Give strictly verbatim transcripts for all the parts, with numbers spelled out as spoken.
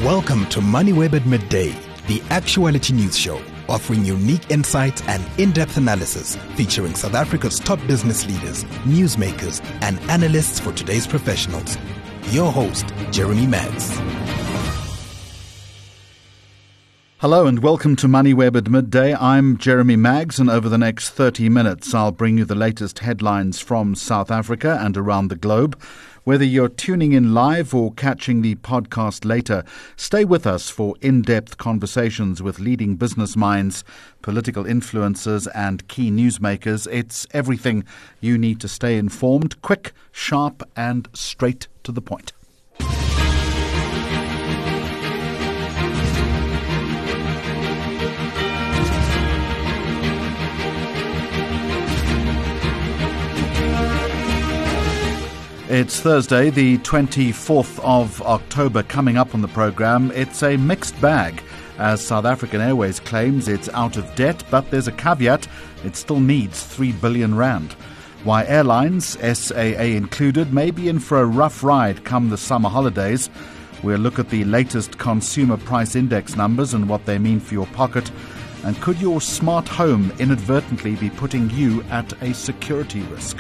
Welcome to MoneyWeb at Midday, the actuality news show, offering unique insights and in-depth analysis featuring South Africa's top business leaders, newsmakers, and analysts for today's professionals. Your host, Jeremy Maggs. Hello and welcome to MoneyWeb at Midday. I'm Jeremy Maggs, and over the next thirty minutes I'll bring you the latest headlines from South Africa and around the globe. Whether you're tuning in live or catching the podcast later, stay with us for in-depth conversations with leading business minds, political influencers and key newsmakers. It's everything you need to stay informed, quick, sharp and straight to the point. It's Thursday, the twenty-fourth of October. Coming up on the programme, it's a mixed bag as South African Airways claims it's out of debt, but there's a caveat: it still needs three billion rand. Why airlines, S A A included, may be in for a rough ride come the summer holidays. We'll look at the latest consumer price index numbers and what they mean for your pocket. And could your smart home inadvertently be putting you at a security risk?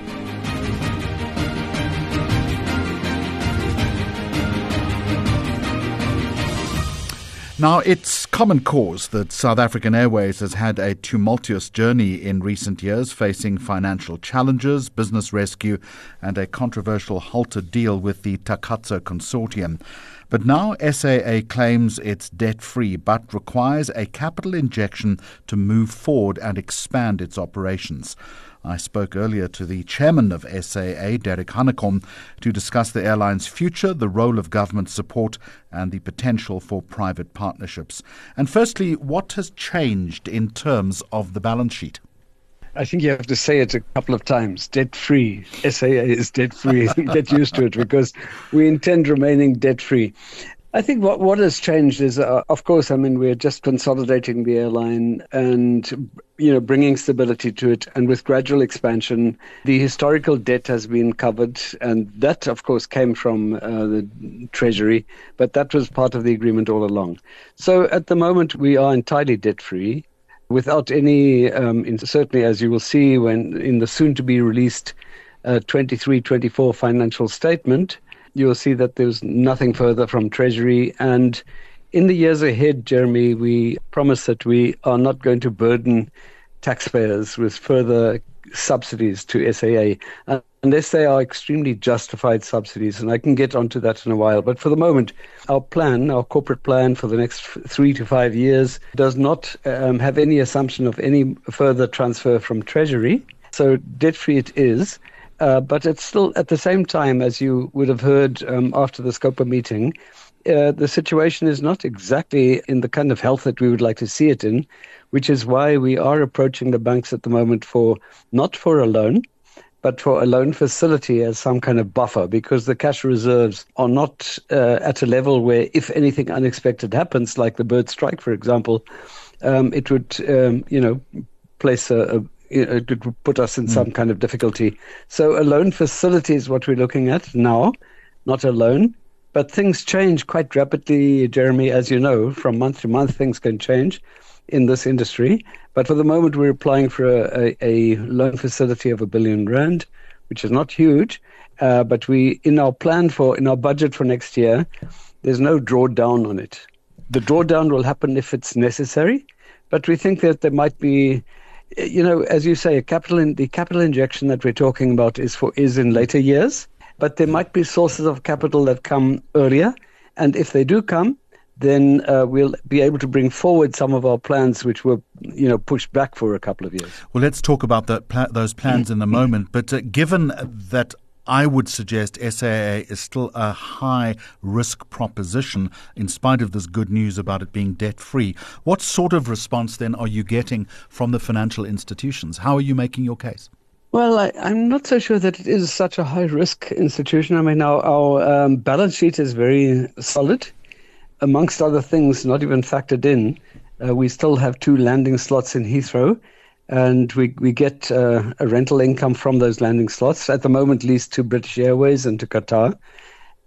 Now, it's common cause that South African Airways has had a tumultuous journey in recent years, facing financial challenges, business rescue, and a controversial halted deal with the Takatso Consortium. But now S A A claims it's debt-free, but requires a capital injection to move forward and expand its operations. I spoke earlier to the chairman of S A A, Derek Hanekom, to discuss the airline's future, the role of government support and the potential for private partnerships. And firstly, what has changed in terms of the balance sheet? I think you have to say it a couple of times. Debt-free. S A A is debt-free. Get used to it because we intend remaining debt-free. I think what, what has changed is, uh, of course, I mean, we're just consolidating the airline and, you know, bringing stability to it. And with gradual expansion, the historical debt has been covered. And that, of course, came from uh, the Treasury. But that was part of the agreement all along. So at the moment, we are entirely debt-free without any, um, in, certainly as you will see when in the soon-to-be released uh, twenty-three twenty-four financial statement, you'll see that there's nothing further from Treasury. And in the years ahead, Jeremy, we promise that we are not going to burden taxpayers with further subsidies to S A A, uh, unless they are extremely justified subsidies. And I can get onto that in a while. But for the moment, our plan, our corporate plan for the next f- three to five years does not um, have any assumption of any further transfer from Treasury. So debt-free it is. Uh, but it's still, at the same time, as you would have heard um, after the Scopa meeting, uh, the situation is not exactly in the kind of health that we would like to see it in, which is why we are approaching the banks at the moment for, not for a loan, but for a loan facility as some kind of buffer, because the cash reserves are not uh, at a level where if anything unexpected happens, like the bird strike, for example, um, it would, um, you know, place a, a it would put us in mm. some kind of difficulty. So a loan facility is what we're looking at now, not a loan. But things change quite rapidly, Jeremy, as you know. From month to month, things can change in this industry. But for the moment, we're applying for a, a, a loan facility of a billion rand, which is not huge. Uh, but we, in our plan for, in our budget for next year, there's no drawdown on it. The drawdown will happen if it's necessary. But we think that there might be, you know, as you say, a capital in, the capital injection that we're talking about is for is in later years, but there might be sources of capital that come earlier. And if they do come, then uh, we'll be able to bring forward some of our plans which were, you know, pushed back for a couple of years. Well, let's talk about that pla- those plans in a moment. But uh, given that I would suggest S A A is still a high-risk proposition in spite of this good news about it being debt-free. What sort of response then are you getting from the financial institutions? How are you making your case? Well, I, I'm not so sure that it is such a high-risk institution. I mean, our, our um, balance sheet is very solid. Amongst other things, not even factored in, uh, we still have two landing slots in Heathrow. And we, we get uh, a rental income from those landing slots, at the moment leased to British Airways and to Qatar.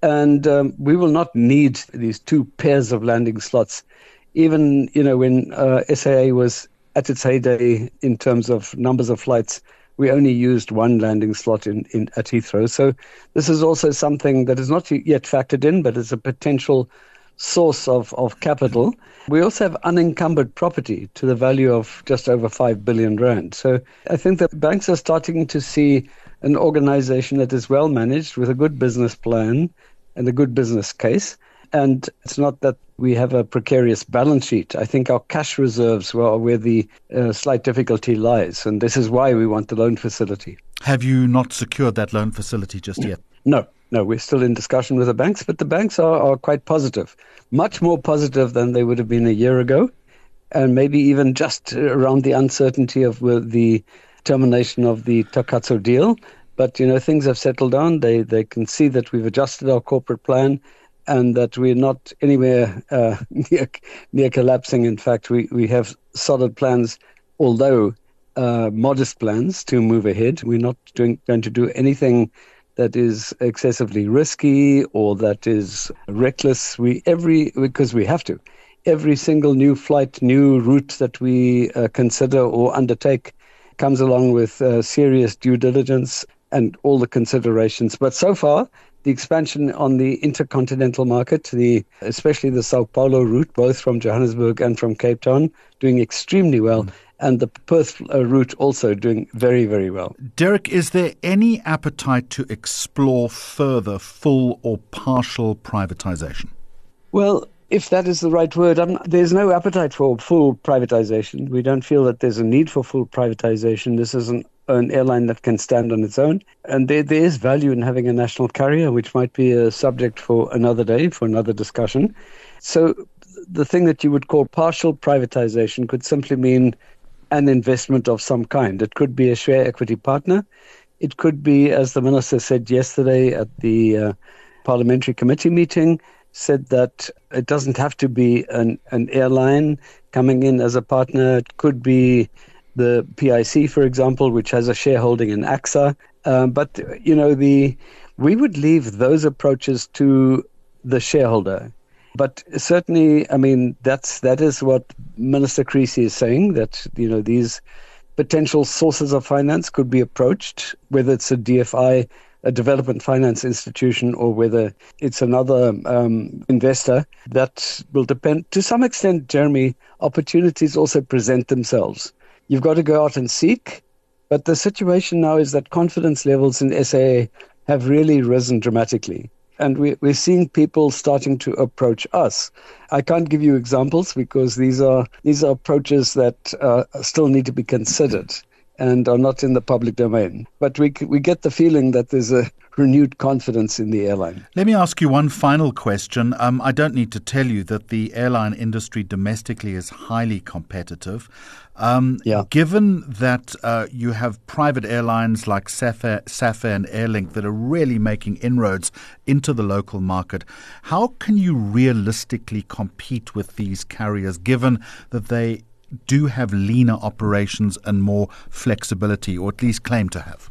And um, we will not need these two pairs of landing slots. Even, you know, when uh, S A A was at its heyday in terms of numbers of flights, we only used one landing slot in, in at Heathrow. So this is also something that is not yet factored in, but is a potential source of, of capital. We also have unencumbered property to the value of just over five billion rand. So I think that banks are starting to see an organization that is well managed with a good business plan and a good business case. And it's not that we have a precarious balance sheet. I think our cash reserves are where the uh, slight difficulty lies. And this is why we want the loan facility. Have you not secured that loan facility just yet? No, no, we're still in discussion with the banks, but the banks are, are quite positive, much more positive than they would have been a year ago. And maybe even just around the uncertainty of the termination of the Takatso deal. But, you know, things have settled down. They, they can see that we've adjusted our corporate plan, and that we're not anywhere uh, near, near collapsing. In fact, we, we have solid plans, although uh, modest plans to move ahead. We're not doing, going to do anything that is excessively risky or that is reckless. We every because we have to. Every single new flight, new route that we uh, consider or undertake comes along with uh, serious due diligence and all the considerations. But so far, the expansion on the intercontinental market, the especially the Sao Paulo route, both from Johannesburg and from Cape Town, doing extremely well. Mm. And the Perth uh, route also doing very, very well. Derek, is there any appetite to explore further full or partial privatization? Well, if that is the right word, I'm, there's no appetite for full privatization. We don't feel that there's a need for full privatization. This is an, an airline that can stand on its own. And there, there is value in having a national carrier, which might be a subject for another day, for another discussion. So the thing that you would call partial privatization could simply mean an investment of some kind. It could be a share equity partner. It could be, as the minister said yesterday at the uh, parliamentary committee meeting, said that it doesn't have to be an, an airline coming in as a partner. It could be the P I C, for example, which has a shareholding in A X A. Um, but, you know, the we would leave those approaches to the shareholder. But certainly, I mean, that's that is what Minister Creasy is saying, that, you know, these potential sources of finance could be approached, whether it's a D F I, a development finance institution, or whether it's another um, investor. That will depend. To some extent, Jeremy, opportunities also present themselves. You've got to go out and seek. But the situation now is that confidence levels in S A A have really risen dramatically. And we, we're seeing people starting to approach us. I can't give you examples because these are these are approaches that uh, still need to be considered and are not in the public domain. But we we get the feeling that there's a renewed confidence in the airline. Let me ask you one final question. Um, I don't need to tell you that the airline industry domestically is highly competitive. Um, yeah. Given that uh, you have private airlines like Safair, Safair and Airlink that are really making inroads into the local market, how can you realistically compete with these carriers given that they do have leaner operations and more flexibility, or at least claim to have?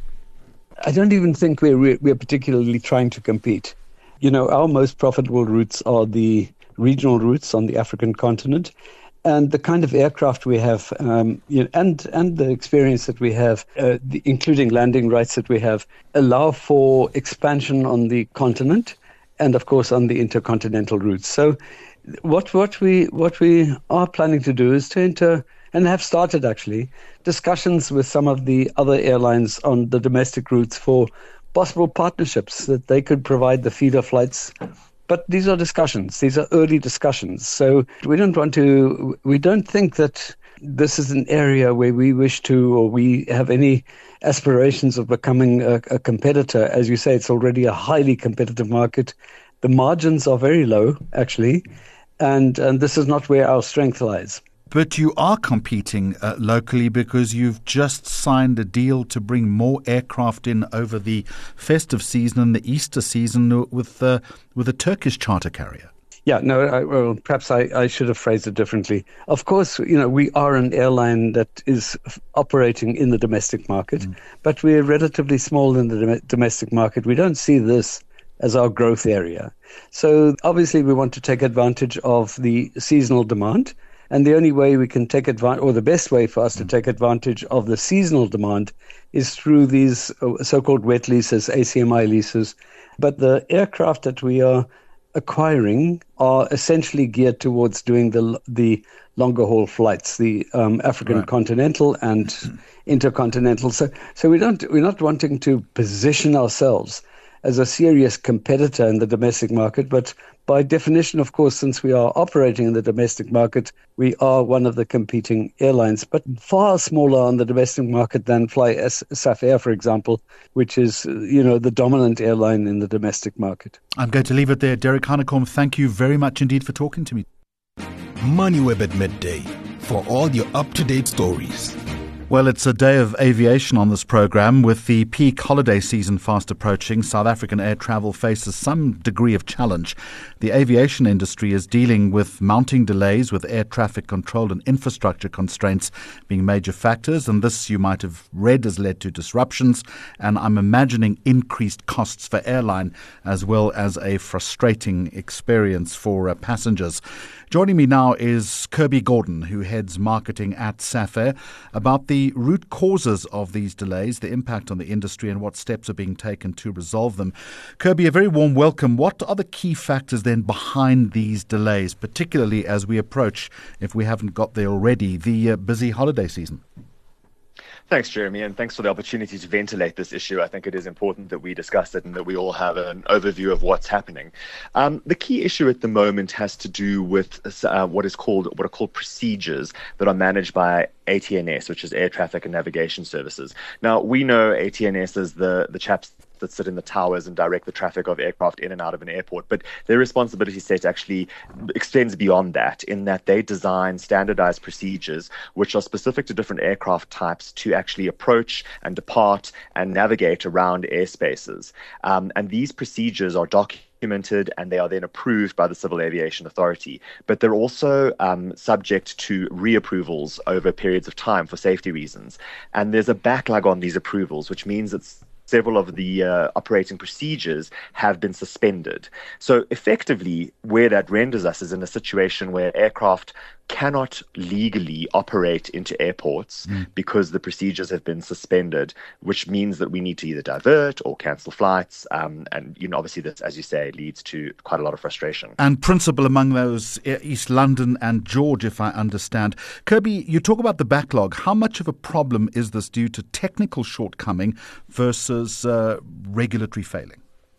I don't even think we're we're particularly trying to compete. You know, our most profitable routes are the regional routes on the African continent, and the kind of aircraft we have, um, you know, and and the experience that we have, uh, the, including landing rights that we have, allow for expansion on the continent, and of course on the intercontinental routes. So, what what we what we are planning to do is to enter, and have started actually, discussions with some of the other airlines on the domestic routes for possible partnerships that they could provide the feeder flights. But these are discussions. These are early discussions. So we don't want to, we don't think that this is an area where we wish to, or we have any aspirations of becoming a, a competitor. As you say, it's already a highly competitive market. The margins are very low, actually, and, and this is not where our strength lies. But you are competing uh, locally because you've just signed a deal to bring more aircraft in over the festive season and the Easter season with uh, with a Turkish charter carrier. Yeah, no, I, well, perhaps I, I should have phrased it differently. Of course, you know, we are an airline that is operating in the domestic market, mm. but we're relatively small in the dom- domestic market. We don't see this as our growth area. So obviously we want to take advantage of the seasonal demand. And the only way we can take advantage, or the best way for us to take advantage of the seasonal demand is through these so-called wet leases, A C M I leases. But the aircraft that we are acquiring are essentially geared towards doing the the longer haul flights, the um, African right. continental and intercontinental. So, so we don't we're not wanting to position ourselves as a serious competitor in the domestic market, but by definition, of course, since we are operating in the domestic market, we are one of the competing airlines, but far smaller on the domestic market than fly S- SAF Air, for example, which is, you know, the dominant airline in the domestic market. I'm going to leave it there. Derek Hanekom, thank you very much indeed for talking to me. MoneyWeb at midday for all your up-to-date stories. Well, it's a day of aviation on this program. With the peak holiday season fast approaching, South African air travel faces some degree of challenge. The aviation industry is dealing with mounting delays, with air traffic control and infrastructure constraints being major factors. And this, you might have read, has led to disruptions. And I'm imagining increased costs for airline, as well as a frustrating experience for uh, passengers. Joining me now is Kirby Gordon, who heads marketing at SAF Air, about the root causes of these delays, the impact on the industry, and what steps are being taken to resolve them. Kirby, a very warm welcome. What are the key factors then behind these delays, particularly as we approach, if we haven't got there already, the uh, busy holiday season? Thanks, Jeremy, and thanks for the opportunity to ventilate this issue. I think it is important that we discuss it and that we all have an overview of what's happening. Um, the key issue at the moment has to do with uh, what is called what are called procedures that are managed by A T N S, which is Air Traffic and Navigation Services. Now, we know A T N S as the, the chaps that sit in the towers and direct the traffic of aircraft in and out of an airport. But their responsibility set actually extends beyond that, in that they design standardized procedures which are specific to different aircraft types to actually approach and depart and navigate around airspaces. Um, and these procedures are documented and they are then approved by the Civil Aviation Authority. But they're also um, subject to reapprovals over periods of time for safety reasons. And there's a backlog on these approvals, which means it's several of the uh, operating procedures have been suspended. So effectively, where that renders us is in a situation where aircraft cannot legally operate into airports mm. because the procedures have been suspended, which means that we need to either divert or cancel flights. Um, and, you know, obviously this, as you say, leads to quite a lot of frustration. And principal among those, East London and George, if I understand. Kirby, you talk about the backlog. How much of a problem is this due to technical shortcoming versus uh, regulatory failing?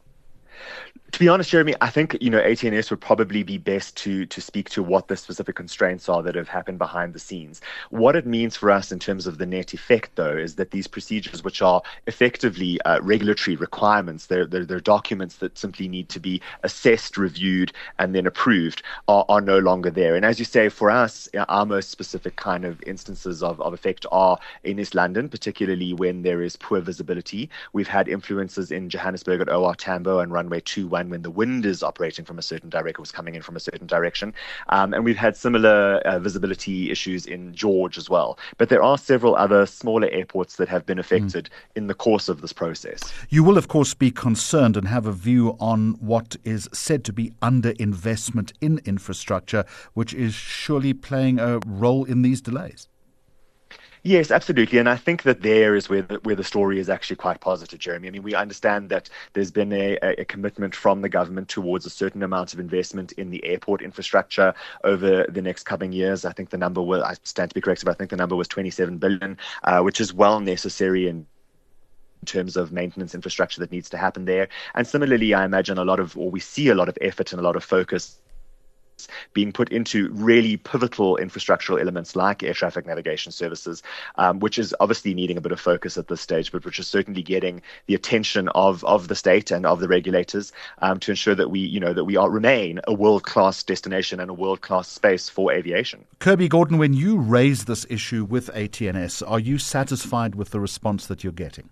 To be honest, Jeremy, I think, you know, A T N S would probably be best to to speak to what the specific constraints are that have happened behind the scenes. What it means for us in terms of the net effect, though, is that these procedures, which are effectively uh, regulatory requirements, they're, they're, they're documents that simply need to be assessed, reviewed, and then approved, are, are no longer there. And as you say, for us, our most specific kind of instances of, of effect are in East London, particularly when there is poor visibility. We've had influences in Johannesburg at O R Tambo and runway two one when the wind is operating from a certain direction, was coming in from a certain direction. Um, and we've had similar uh, visibility issues in George as well. But there are several other smaller airports that have been affected mm. in the course of this process. You will, of course, be concerned and have a view on what is said to be underinvestment in infrastructure, which is surely playing a role in these delays. Yes, absolutely. And I think that there is where the, where the story is actually quite positive, Jeremy. I mean, we understand that there's been a, a commitment from the government towards a certain amount of investment in the airport infrastructure over the next coming years. I think the number was, I stand to be corrected, but I think the number was twenty-seven billion, uh, which is well necessary in in terms of maintenance infrastructure that needs to happen there. And similarly, I imagine a lot of, or we see a lot of effort and a lot of focus being put into really pivotal infrastructural elements like air traffic navigation services, um, which is obviously needing a bit of focus at this stage, but which is certainly getting the attention of, of the state and of the regulators um, to ensure that we, you know, that we are remain a world-class destination and a world-class space for aviation. Kirby Gordon, when you raise this issue with A T N S, are you satisfied with the response that you're getting?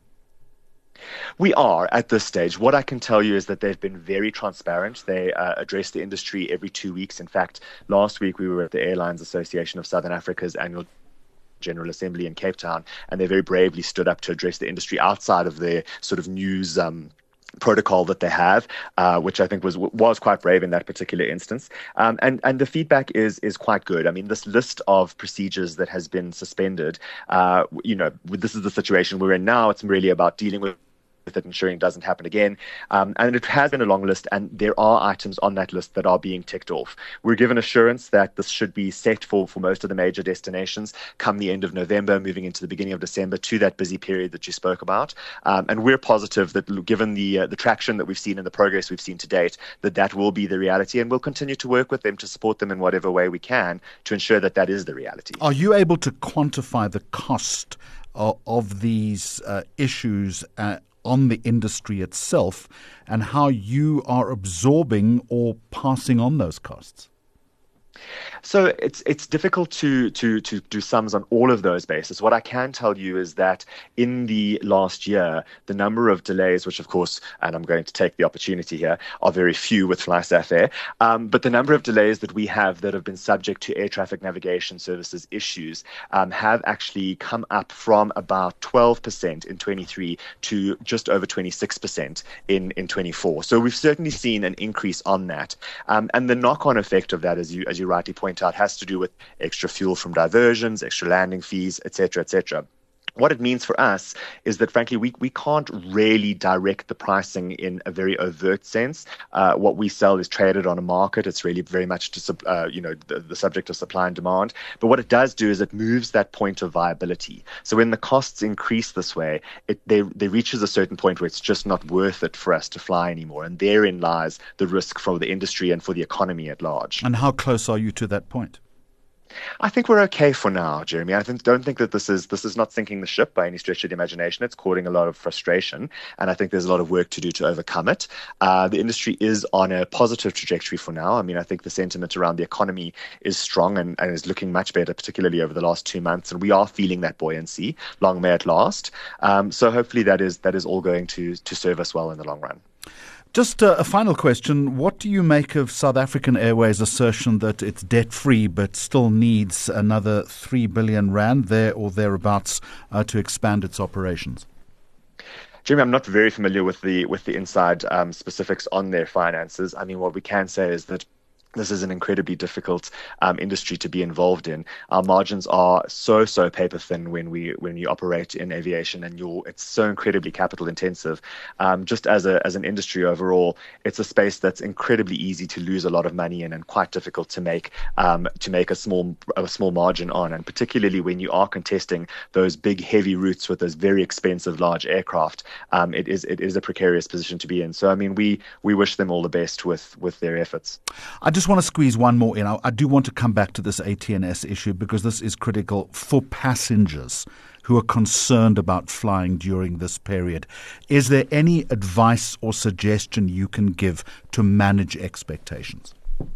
We are at this stage. What I can tell you is that they've been very transparent. They uh, address the industry every two weeks. In fact, last week we were at the Airlines Association of Southern Africa's annual General Assembly in Cape Town, and they very bravely stood up to address the industry outside of their sort of news um, protocol that they have, uh, which I think was was quite brave in that particular instance. Um, and and the feedback is is quite good. I mean, this list of procedures that has been suspended, uh, you know, this is the situation we're in now. It's really about dealing with with it, ensuring it doesn't happen again. Um, and it has been a long list, and there are items on that list that are being ticked off. We're given assurance that this should be set for, for most of the major destinations come the end of November, moving into the beginning of December, to that busy period that you spoke about. Um, and we're positive that given the uh, the traction that we've seen and the progress we've seen to date, that that will be the reality, and we'll continue to work with them to support them in whatever way we can to ensure that that is the reality. Are you able to quantify the cost of, of these uh, issues uh, on the industry itself, and how you are absorbing or passing on those costs? So it's it's difficult to to to do sums on all of those bases. What I can tell you is that in the last year, the number of delays, which of course, and I'm going to take the opportunity here, are very few with FlySafair, um, but the number of delays that we have that have been subject to air traffic navigation services issues um, have actually come up from about twelve percent in twenty-three to just over twenty-six percent in, in twenty-four. So we've certainly seen an increase on that. Um, and the knock-on effect of that, as you as you rightly point out, has to do with extra fuel from diversions, extra landing fees, et cetera, et cetera. What it means for us is that, frankly, we, we can't really direct the pricing in a very overt sense. Uh, what we sell is traded on a market. It's really very much to, uh, you know, the, the subject of supply and demand. But what it does do is it moves that point of viability. So when the costs increase this way, it they, they reaches a certain point where it's just not worth it for us to fly anymore. And therein lies the risk for the industry and for the economy at large. And how close are you to that point? I think we're okay for now, Jeremy. I think, don't think that this is this is not sinking the ship by any stretch of the imagination. It's causing a lot of frustration, and I think there's a lot of work to do to overcome it. Uh, the industry is on a positive trajectory for now. I mean, I think the sentiment around the economy is strong and, and is looking much better, particularly over the last two months, and we are feeling that buoyancy. Long may it last. Um, so hopefully that is that is all going to to serve us well in the long run. Just uh, a final question. What do you make of South African Airways' assertion that it's debt-free but still needs another three billion rand there or thereabouts uh, to expand its operations? Jimmy, I'm not very familiar with the with the inside um, specifics on their finances. I mean, what we can say is that this is an incredibly difficult um, industry to be involved in. Our margins are so, so paper thin when we when you operate in aviation, and you're, it's so incredibly capital intensive. Um, just as a as an industry overall, it's a space that's incredibly easy to lose a lot of money in and quite difficult to make um, to make a small a small margin on. And particularly when you are contesting those big, heavy routes with those very expensive, large aircraft, um, it is it is a precarious position to be in. So, I mean, we we wish them all the best with with their efforts. I just want to squeeze one more in. I, I do want to come back to this A T N S issue because this is critical for passengers who are concerned about flying during this period. Is there any advice or suggestion you can give to manage expectations?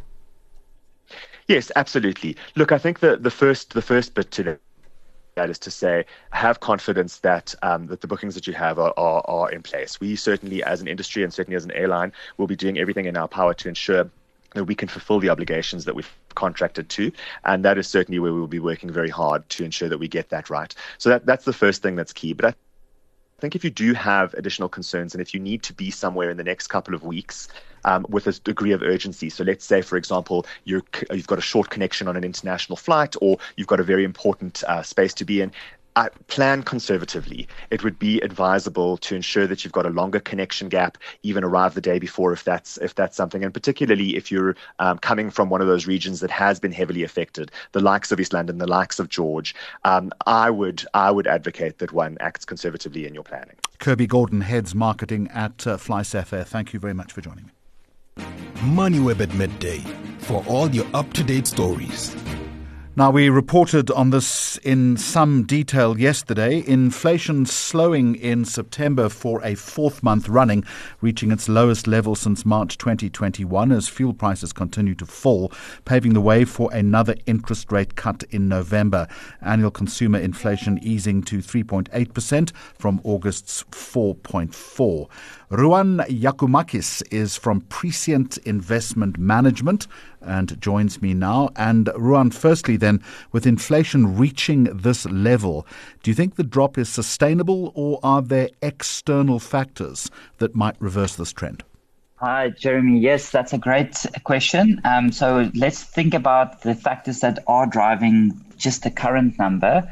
Yes, absolutely. Look, I think the, the first the first bit to that That is to say, have confidence that um, that the bookings that you have are, are, are in place. We certainly, as an industry and certainly as an airline, will be doing everything in our power to ensure that we can fulfill the obligations that we've contracted to, and that is certainly where we will be working very hard to ensure that we get that right. So that that's the first thing that's key. But I I think if you do have additional concerns and if you need to be somewhere in the next couple of weeks um, with a degree of urgency, so let's say, for example, you're, you've got a short connection on an international flight, or you've got a very important uh, space to be in, Uh, plan conservatively. It would be advisable to ensure that you've got a longer connection gap, even arrive the day before if that's if that's something. And particularly if you're um, coming from one of those regions that has been heavily affected, the likes of East London, the likes of George, um, I would I would advocate that one acts conservatively in your planning. Kirby Gordon heads marketing at uh, FlySafair. Thank you very much for joining me. MoneyWeb at midday for all your up-to-date stories. Now, we reported on this in some detail yesterday. Inflation slowing in September for a fourth month running, reaching its lowest level since March twenty twenty-one as fuel prices continue to fall, paving the way for another interest rate cut in November. Annual consumer inflation easing to three point eight percent from August's four point four. Ruan Yakumakis is from Prescient Investment Management and joins me now. And Ruan, firstly then, with inflation reaching this level, do you think the drop is sustainable, or are there external factors that might reverse this trend? Hi, Jeremy. Yes, that's a great question. Um, so let's think about the factors that are driving just the current number,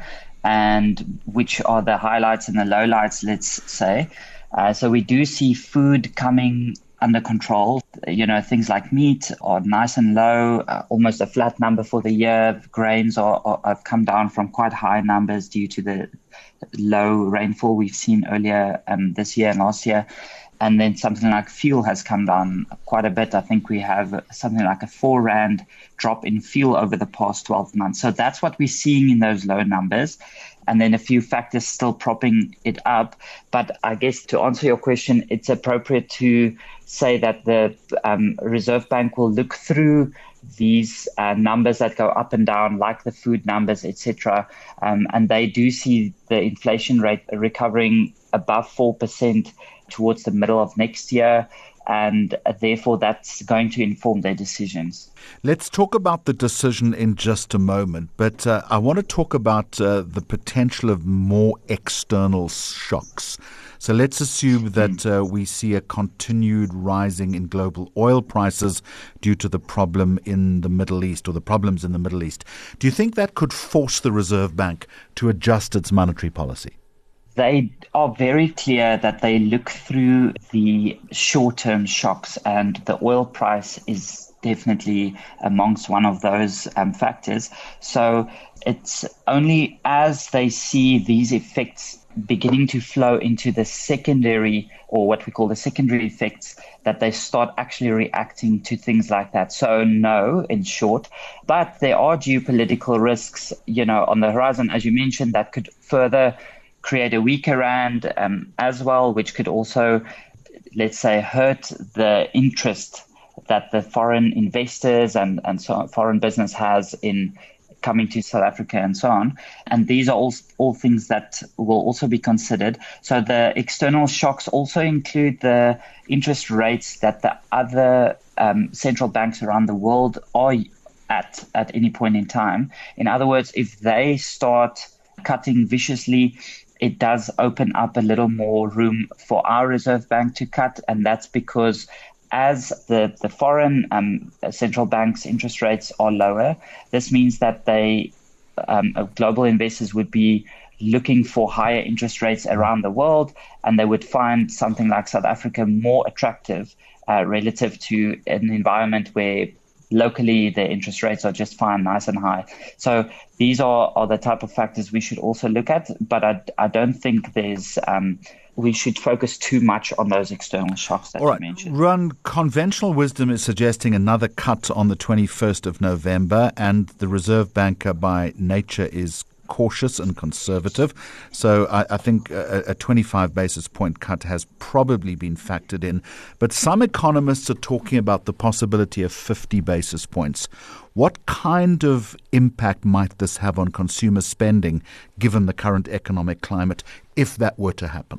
and which are the highlights and the lowlights, let's say. Uh, so we do see food coming under control. You know, things like meat are nice and low, uh, almost a flat number for the year. Grains are, are have come down from quite high numbers due to the low rainfall we've seen earlier um, this year and last year. And then something like fuel has come down quite a bit. I think we have something like a four rand drop in fuel over the past twelve months. So that's what we're seeing in those low numbers. And then a few factors still propping it up. But I guess to answer your question, it's appropriate to say that the um, Reserve Bank will look through these uh, numbers that go up and down, like the food numbers, et cetera. Um, and they do see the inflation rate recovering above four percent towards the middle of next year, and therefore that's going to inform their decisions. Let's talk about the decision in just a moment, but uh, I want to talk about uh, the potential of more external shocks. So let's assume that uh, we see a continued rising in global oil prices due to the problem in the Middle East, or the problems in the Middle East. Do you think that could force the Reserve Bank to adjust its monetary policy? They are very clear that they look through the short-term shocks, and the oil price is definitely amongst one of those um, factors. So it's only as they see these effects beginning to flow into the secondary, or what we call the secondary effects, that they start actually reacting to things like that. So no, in short, but there are geopolitical risks, you know, on the horizon, as you mentioned, that could further create a weaker rand um, as well, which could also, let's say, hurt the interest that the foreign investors and, and so on, foreign business has in coming to South Africa and so on. And these are all, all things that will also be considered. So the external shocks also include the interest rates that the other um, central banks around the world are at at any point in time. In other words, if they start cutting viciously, it does open up a little more room for our Reserve Bank to cut. And that's because as the, the foreign um, central banks' interest rates are lower, this means that they um, global investors would be looking for higher interest rates around the world, and they would find something like South Africa more attractive uh, relative to an environment where locally the interest rates are just fine, nice and high. So these are, are the type of factors we should also look at, but I, I don't think there's um, we should focus too much on those external shocks that All right. you mentioned. Ruan, conventional wisdom is suggesting another cut on the twenty-first of November, and the Reserve Bank uh, by nature is cautious and conservative. So I, I think a, a twenty-five basis point cut has probably been factored in. But some economists are talking about the possibility of fifty basis points. What kind of impact might this have on consumer spending, given the current economic climate, if that were to happen?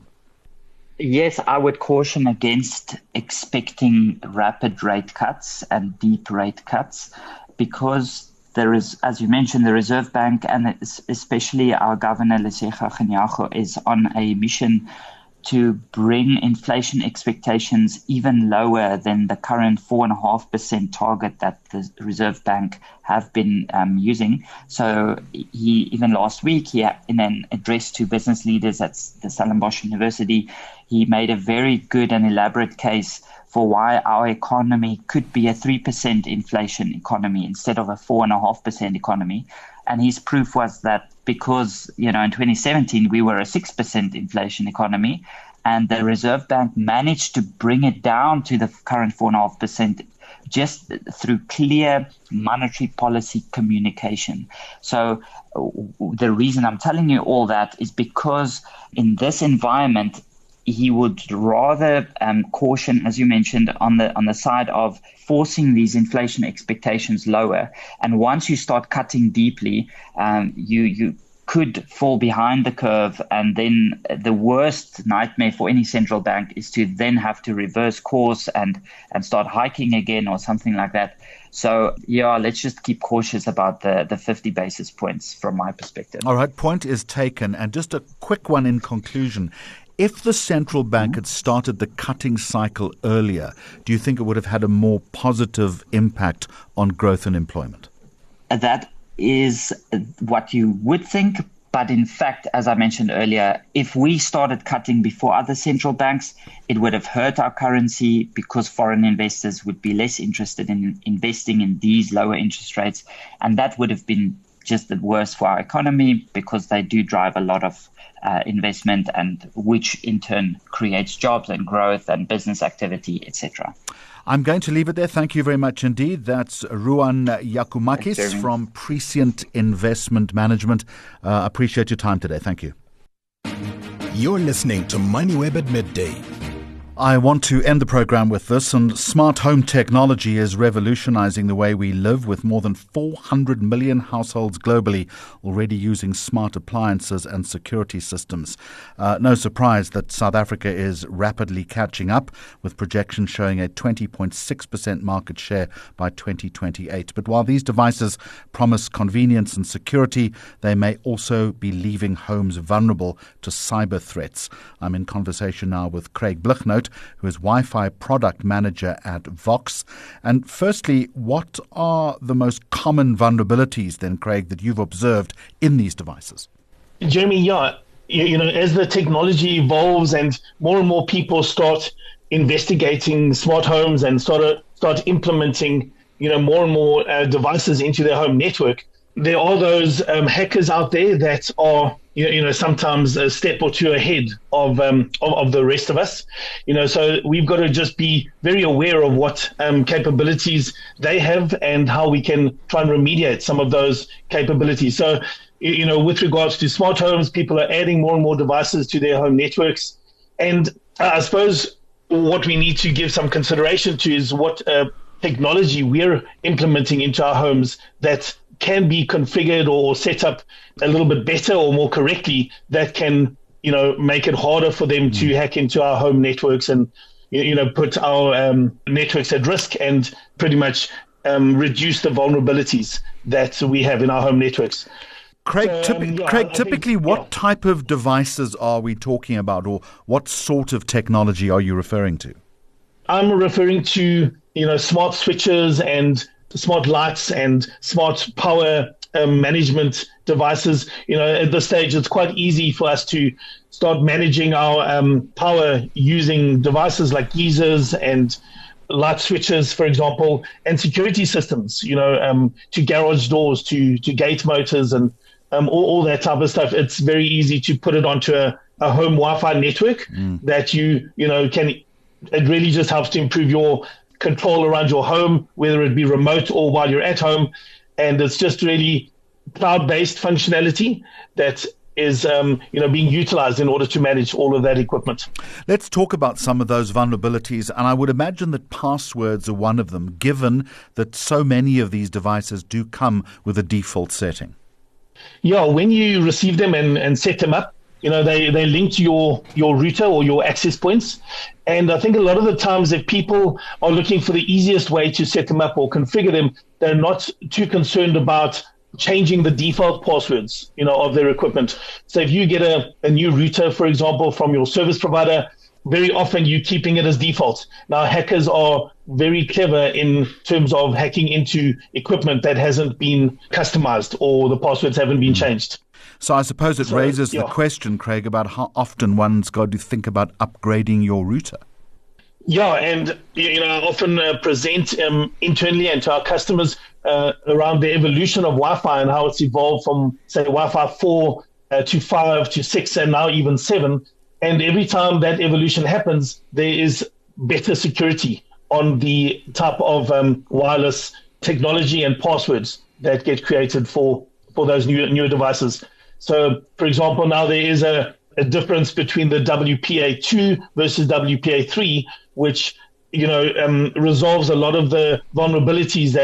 Yes, I would caution against expecting rapid rate cuts and deep rate cuts, because there is, as you mentioned, the Reserve Bank and especially our governor, Lesetja Kganyago, is on a mission to bring inflation expectations even lower than the current four point five percent target that the Reserve Bank have been um, using. So he, even last week, he, in an address to business leaders at the Stellenbosch University, he made a very good and elaborate case for why our economy could be a three percent inflation economy instead of a four point five percent economy. And his proof was that because, you know, in twenty seventeen, we were a six percent inflation economy, and the Reserve Bank managed to bring it down to the current four point five percent just through clear monetary policy communication. So the reason I'm telling you all that is because in this environment, he would rather um, caution, as you mentioned, on the on the side of forcing these inflation expectations lower. And once you start cutting deeply, um, you you could fall behind the curve, and then the worst nightmare for any central bank is to then have to reverse course and, and start hiking again or something like that. So, yeah, let's just keep cautious about the, the fifty basis points from my perspective. All right, point is taken. And just a quick one in conclusion. If the central bank had started the cutting cycle earlier, do you think it would have had a more positive impact on growth and employment? That is what you would think. But in fact, as I mentioned earlier, if we started cutting before other central banks, it would have hurt our currency because foreign investors would be less interested in investing in these lower interest rates. And that would have been just the worst for our economy because they do drive a lot of uh, investment, and which in turn creates jobs and growth and business activity, et cetera. I'm going to leave it there. Thank you very much indeed. That's Ruan Yakumakis Thanks, from Prescient Investment Management. Uh, appreciate your time today. Thank you. You're listening to MoneyWeb at midday. I want to end the program with this, and smart home technology is revolutionizing the way we live, with more than four hundred million households globally already using smart appliances and security systems. Uh, no surprise that South Africa is rapidly catching up, with projections showing a twenty point six percent market share by twenty twenty-eight. But while these devices promise convenience and security, they may also be leaving homes vulnerable to cyber threats. I'm in conversation now with Craig Blichnout, who is Wi-Fi product manager at Vox. And firstly, what are the most common vulnerabilities then, Craig, that you've observed in these devices? Jeremy, yeah, you, you know, as the technology evolves and more and more people start investigating smart homes and start start implementing, you know, more and more uh, devices into their home network, there are those um, hackers out there that are, you know, sometimes a step or two ahead of, um, of of the rest of us. You know, so we've got to just be very aware of what um, capabilities they have and how we can try and remediate some of those capabilities. So, you know, with regards to smart homes, people are adding more and more devices to their home networks. And uh, I suppose what we need to give some consideration to is what uh, technology we're implementing into our homes that can be configured or set up a little bit better or more correctly, that can, you know, make it harder for them to hack into our home networks and, you know, put our um, networks at risk and pretty much um, reduce the vulnerabilities that we have in our home networks. Craig, So, typi- um, yeah, Craig I typically, think, what yeah. type of devices are we talking about, or what sort of technology are you referring to? I'm referring to, you know, smart switches and smart lights and smart power um, management devices. You know, at this stage, it's quite easy for us to start managing our um, power using devices like geysers and light switches, for example, and security systems, you know, um, to garage doors, to, to gate motors and um, all, all that type of stuff. It's very easy to put it onto a, a home Wi-Fi network mm. that you, you know, can, it really just helps to improve your control around your home, whether it be remote or while you're at home. And it's just really cloud-based functionality that is um, you know, being utilized in order to manage all of that equipment. Let's talk about some of those vulnerabilities. And I would imagine that passwords are one of them, given that so many of these devices do come with a default setting. Yeah, when you receive them and, and set them up, you know, they, they link to your, your router or your access points. And I think a lot of the times if people are looking for the easiest way to set them up or configure them, they're not too concerned about changing the default passwords, you know, of their equipment. So if you get a, a new router, for example, from your service provider, very often you're keeping it as default. Now, hackers are very clever in terms of hacking into equipment that hasn't been customized or the passwords haven't been changed. So I suppose it So, raises yeah. the question, Craig, about how often one's got to think about upgrading your router. Yeah, and you know, I often uh, present um, internally and to our customers uh, around the evolution of Wi-Fi and how it's evolved from, say, Wi-Fi four uh, to five to six and now even seven. And every time that evolution happens, there is better security on the type of um, wireless technology and passwords that get created for, for those new newer devices. So, for example, now there is a, a difference between the W P A two versus W P A three, which, you know, um, resolves a lot of the vulnerabilities that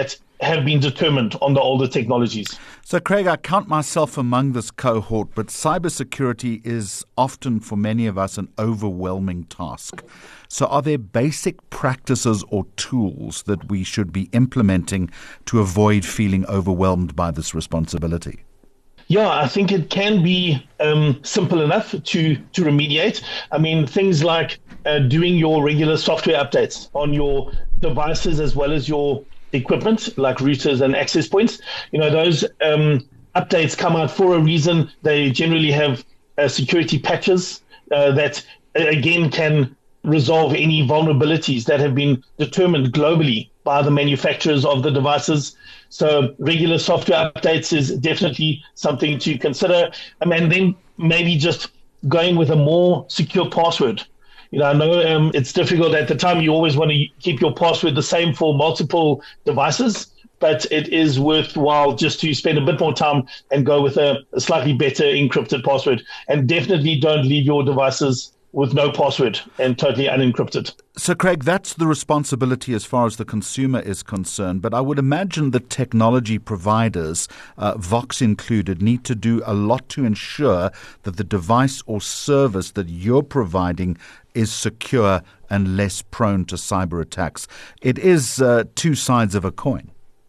have been determined on the older technologies. So, Craig, I count myself among this cohort, but cybersecurity is often, for many of us, an overwhelming task. So are there basic practices or tools that we should be implementing to avoid feeling overwhelmed by this responsibility? Yeah, I think it can be um, simple enough to, to remediate. I mean, things like uh, doing your regular software updates on your devices as well as your equipment, like routers and access points. You know, those um, updates come out for a reason. They generally have uh, security patches uh, that, again, can resolve any vulnerabilities that have been determined globally by the manufacturers of the devices. So regular software updates is definitely something to consider. Um, and then maybe just going with a more secure password. You know, I know um, it's difficult at the time. You always want to keep your password the same for multiple devices, but it is worthwhile just to spend a bit more time and go with a, a slightly better encrypted password. And definitely don't leave your devices with no password and totally unencrypted. So, Craig, that's the responsibility as far as the consumer is concerned. But I would imagine that technology providers, uh, Vox included, need to do a lot to ensure that the device or service that you're providing is secure and less prone to cyber attacks. It is uh, two sides of a coin.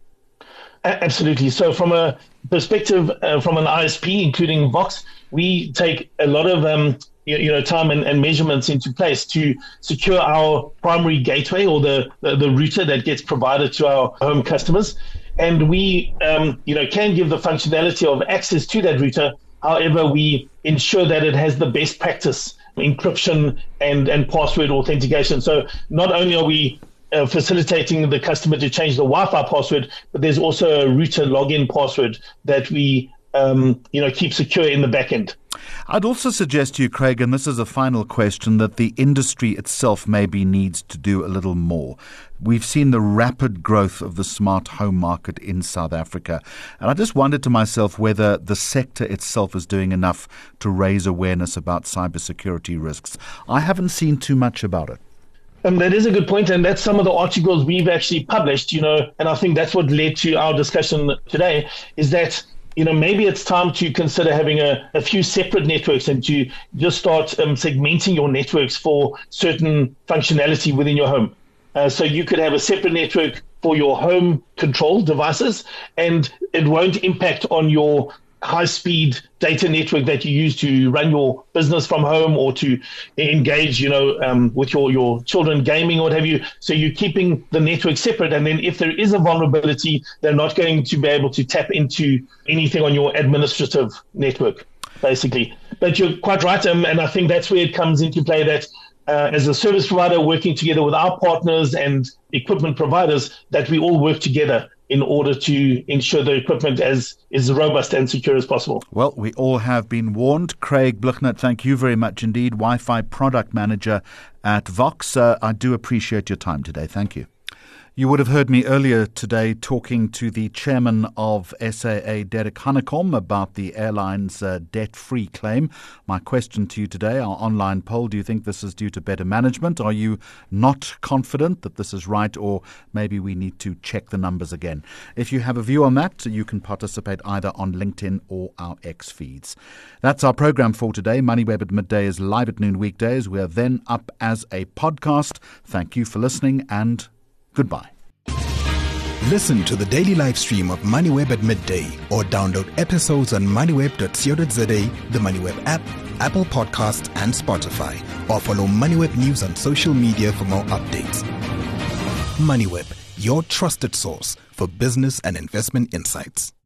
Absolutely. So from a perspective, uh, from an I S P, including Vox, we take a lot of um, you, you know time and, and measurements into place to secure our primary gateway or the, the, the router that gets provided to our home customers. And we um, you know can give the functionality of access to that router. However, we ensure that it has the best practice encryption and, and password authentication. So not only are we Uh, facilitating the customer to change the Wi-Fi password, but there's also a router login password that we um, you know, keep secure in the back end. I'd also suggest to you, Craig, and this is a final question, that the industry itself maybe needs to do a little more. We've seen the rapid growth of the smart home market in South Africa. And I just wondered to myself whether the sector itself is doing enough to raise awareness about cybersecurity risks. I haven't seen too much about it. Um, that is a good point, and that's some of the articles we've actually published, you know, and I think that's what led to our discussion today, is that, you know, maybe it's time to consider having a, a few separate networks and to just start um, segmenting your networks for certain functionality within your home. Uh, so you could have a separate network for your home control devices, and it won't impact on your high-speed data network that you use to run your business from home or to engage, you know, um, with your, your children gaming or what have you. So you're keeping the network separate. And then if there is a vulnerability, they're not going to be able to tap into anything on your administrative network, basically. But you're quite right. Um, and I think that's where it comes into play that uh, as a service provider, working together with our partners and equipment providers, that we all work together in order to ensure the equipment as is robust and secure as possible. Well, we all have been warned. Craig Blignaut, thank you very much indeed, Wi-Fi Product Manager at Vox. Uh, I do appreciate your time today. Thank you. You would have heard me earlier today talking to the chairman of S A A, Derek Hanekom, about the airline's uh, debt-free claim. My question to you today, our online poll, do you think this is due to better management? Are you not confident that this is right, or maybe we need to check the numbers again? If you have a view on that, you can participate either on LinkedIn or our X feeds. That's our program for today. MoneyWeb at midday is live at noon weekdays. We are then up as a podcast. Thank you for listening and goodbye. Listen to the daily live stream of MoneyWeb at midday or download episodes on moneyweb dot co dot za, the MoneyWeb app, Apple Podcasts and Spotify, or follow MoneyWeb News on social media for more updates. MoneyWeb, your trusted source for business and investment insights.